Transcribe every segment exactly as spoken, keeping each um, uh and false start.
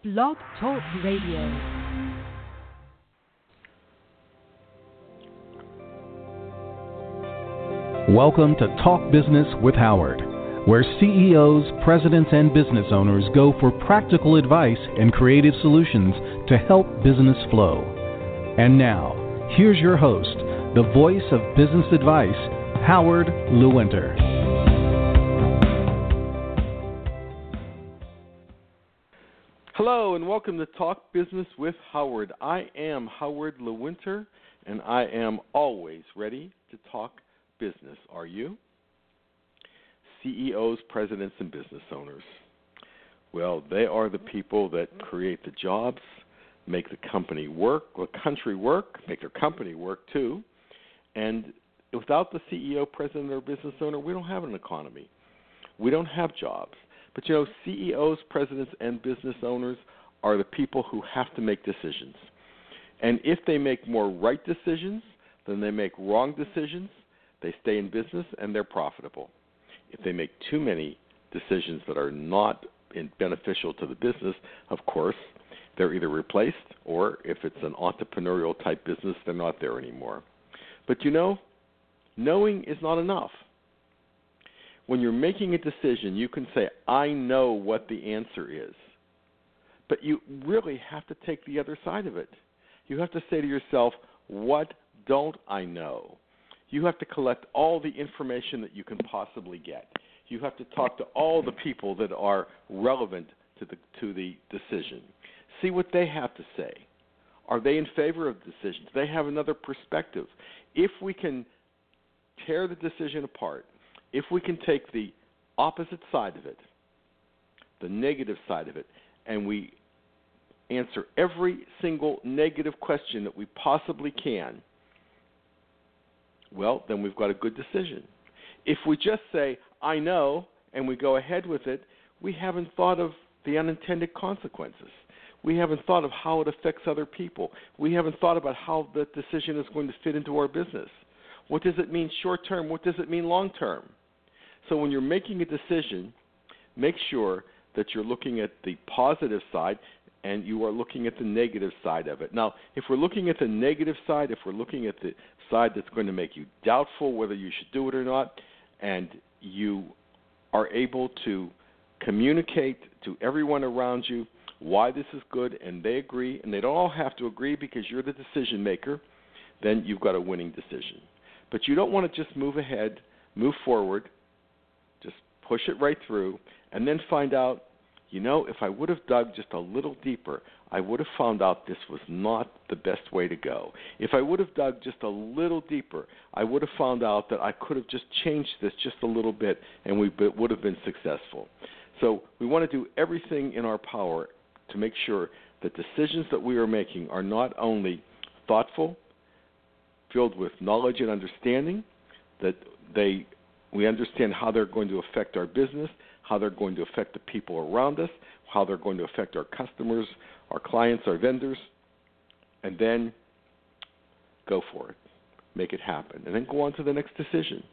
Blog Talk Radio. Welcome to Talk Business with Howard, where C E Os, presidents, and business owners go for practical advice and creative solutions to help business flow. And now, here's your host, the voice of business advice, Howard Lewinter. Hello and welcome to Talk Business with Howard. I am Howard Lewinter, and I am always ready to talk business. Are you? C E Os, presidents, and business owners. Well, they are the people that create the jobs, make the company work, the country work, make their company work too. And without the C E O, president, or business owner, we don't have an economy. We don't have jobs. But, you know, C E Os, presidents, and business owners are the people who have to make decisions. And if they make more right decisions than they make wrong decisions, they stay in business and they're profitable. If they make too many decisions that are not in beneficial to the business, of course, they're either replaced or if it's an entrepreneurial type business, they're not there anymore. But, you know, knowing is not enough. When you're making a decision, you can say, I know what the answer is. But you really have to take the other side of it. You have to say to yourself, what don't I know? You have to collect all the information that you can possibly get. You have to talk to all the people that are relevant to the to the decision. See what they have to say. Are they in favor of the decision? Do they have another perspective? If we can tear the decision apart, if we can take the opposite side of it, the negative side of it, and we answer every single negative question that we possibly can, well, then we've got a good decision. If we just say, I know, and we go ahead with it, we haven't thought of the unintended consequences. We haven't thought of how it affects other people. We haven't thought about how the decision is going to fit into our business. What does it mean short term? What does it mean long term? So when you're making a decision, make sure that you're looking at the positive side and you are looking at the negative side of it. Now, if we're looking at the negative side, if we're looking at the side that's going to make you doubtful whether you should do it or not, and you are able to communicate to everyone around you why this is good and they agree, and they don't all have to agree because you're the decision maker, then you've got a winning decision. But you don't want to just move ahead, move forward, just push it right through, and then find out, you know, if I would have dug just a little deeper, I would have found out this was not the best way to go. If I would have dug just a little deeper, I would have found out that I could have just changed this just a little bit and we would have been successful. So we want to do everything in our power to make sure that decisions that we are making are not only thoughtful, filled with knowledge and understanding, that they we understand how they're going to affect our business, how they're going to affect the people around us, how they're going to affect our customers, our clients, our vendors, and then go for it. Make it happen. And then go on to the next decision.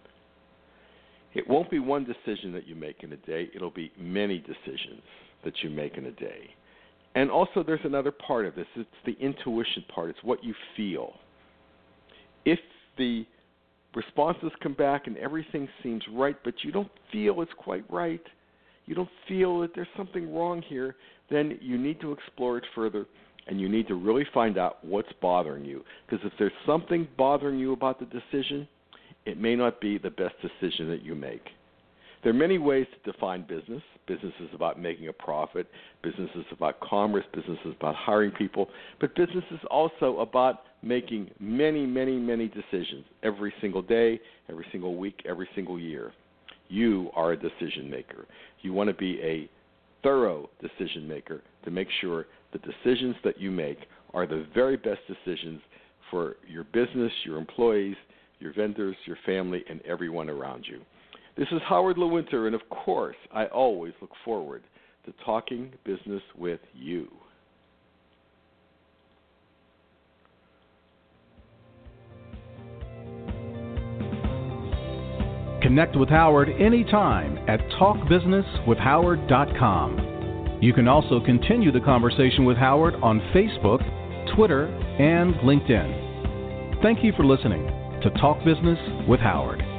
It won't be one decision that you make in a day. It'll be many decisions that you make in a day. And also there's another part of this. It's the intuition part. It's what you feel. If the responses come back and everything seems right, but you don't feel it's quite right, you don't feel that there's something wrong here, then you need to explore it further and you need to really find out what's bothering you. Because if there's something bothering you about the decision, it may not be the best decision that you make. There are many ways to define business. Business is about making a profit. Business is about commerce. Business is about hiring people. But business is also about making many, many, many decisions every single day, every single week, every single year. You are a decision maker. You want to be a thorough decision maker to make sure the decisions that you make are the very best decisions for your business, your employees, your vendors, your family, and everyone around you. This is Howard Lewinter, and of course, I always look forward to talking business with you. Connect with Howard anytime at talk business with howard dot com. You can also continue the conversation with Howard on Facebook, Twitter, and LinkedIn. Thank you for listening to Talk Business with Howard.